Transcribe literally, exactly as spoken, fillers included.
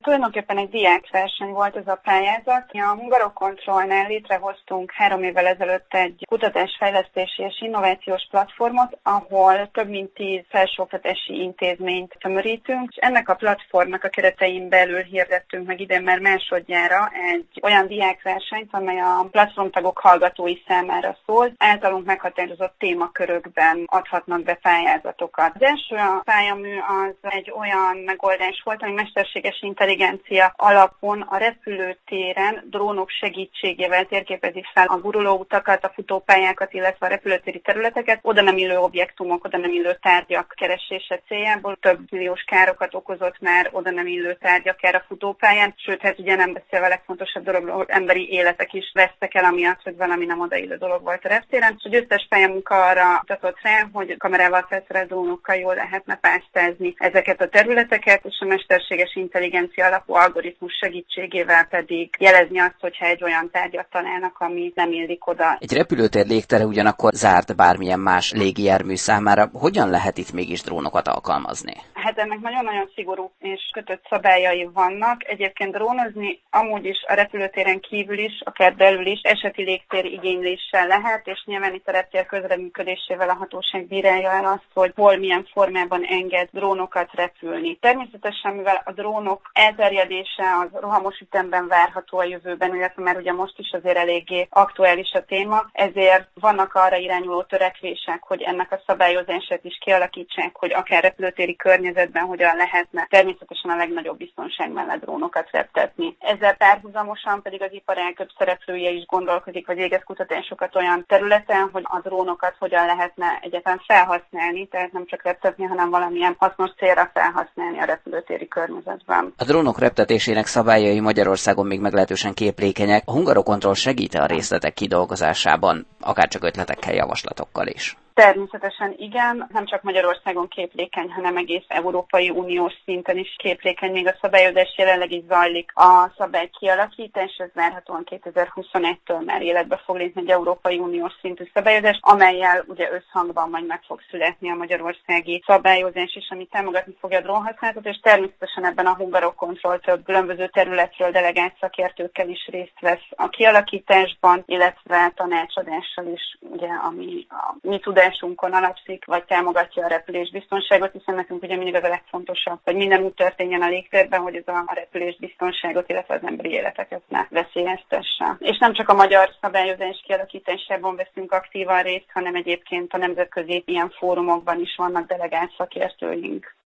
Tulajdonképpen egy diákverseny volt ez a pályázat. A Hungarokontrollnál létrehoztunk három évvel ezelőtt egy kutatásfejlesztési és innovációs platformot, ahol több mint tíz felsőoktatási intézményt tömörítünk, és ennek a platformnak a keretein belül hirdettünk meg idén már másodjára egy olyan diákversenyt, amely a platformtagok hallgatói számára szól. Általunk meghatározott témakörökben adhatnak be pályázatokat. Az első a pályamű az egy olyan megoldás volt, ami mesterséges intelligencia alapon a repülőtéren drónok segítségével térképezik fel a gurulóutakat, a futópályákat, illetve a repülőtéri területeket, oda nem illő objektumok, oda nem illő tárgyak keresése céljából. Több milliós károkat okozott már oda nem illő tárgyak erre a futópályán, sőt, hát ugye nem beszélve a legfontosabb dologról, hogy emberi életek is vesztek el, amiatt, hogy valami nem odaillő dolog volt a reptéren. És a győztes pályamunka arra mutatott rá, hogy kamerával felszerelt drónokkal jól lehetne pásztázni ezeket a területeket, és a mesterséges intelligencia alapú algoritmus segítségével pedig jelezni azt, hogyha egy olyan tárgyat találnak, ami nem illik oda. Egy repülőtér légtere ugyanakkor zárt bármilyen más légijármű számára. Hogyan lehet itt mégis drónokat alkalmazni? Hát ennek nagyon-nagyon szigorú és kötött szabályai vannak. Egyébként drónozni amúgy is a repülőtéren kívül is, akár belül is eseti légtér igényléssel lehet, és nyilván itt a reptér közreműködésével a hatóság bírálja el azt, hogy hol milyen formában enged drónokat repülni. Természetesen, mivel a drónok elterjedése az rohamos ütemben várható a jövőben, illetve már ugye most is azért eléggé aktuális a téma, ezért vannak arra irányuló törekvések, hogy ennek a szabályozását is kialakítsák, hogy akár repülőtéri környezetben hogyan lehetne természetesen a legnagyobb biztonság mellett drónokat reptetni. Ezzel párhuzamosan pedig az iparág több szereplője is gondolkozik, vagy végez kutatásokat olyan területen, hogy a drónokat hogyan lehetne egyáltalán felhasználni, tehát nem csak reptetni, hanem valamilyen hasznos célra felhasználni a repülőtéri környezetben. A drónok reptetésének szabályai Magyarországon még meglehetősen képlékenyek. A Hungarokontroll segít a részletek kidolgozásában, akárcsak ötletekkel, javaslatokkal is? Természetesen igen, nem csak Magyarországon képlékeny, hanem egész Európai Uniós szinten is képlékeny. Még a szabályozás jelenleg is zajlik a szabály kialakítás, ez várhatóan kétezer-huszonegytől már életbe fog lépni egy Európai Uniós szintű szabályozás, amellyel ugye összhangban majd meg fog születni a magyarországi szabályozás is, ami támogatni fogja a drónhasználatot, és természetesen ebben a Hungarokontroll több különböző területről delegált szakértőkkel is részt vesz a kialakításban, illetve tanácsadással is, ugye, ami a mi tudásunkon alapszik, vagy támogatja a repülésbiztonságot, hiszen nekünk ugye mindig az a legfontosabb, hogy minden úgy történjen a légtérben, hogy ez a repülésbiztonságot, illetve az emberi életeket ne veszélyeztesse. És nem csak a magyar szabályozás kialakításában veszünk aktívan részt, hanem egyébként a nemzetközi ilyen fórumokban is vannak delegált szakértőink.